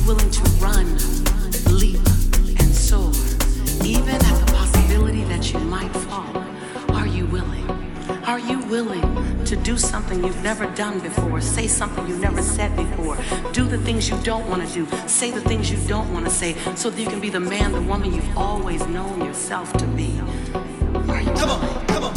willing to run, leap, and soar, even at the possibility that you might fall? Are you willing? Are you willing to do something you've never done before, say something you've never said before, do the things you don't want to do, say the things you don't want to say, so that you can be the man, the woman you've always known yourself to be? Are you willing? Come on.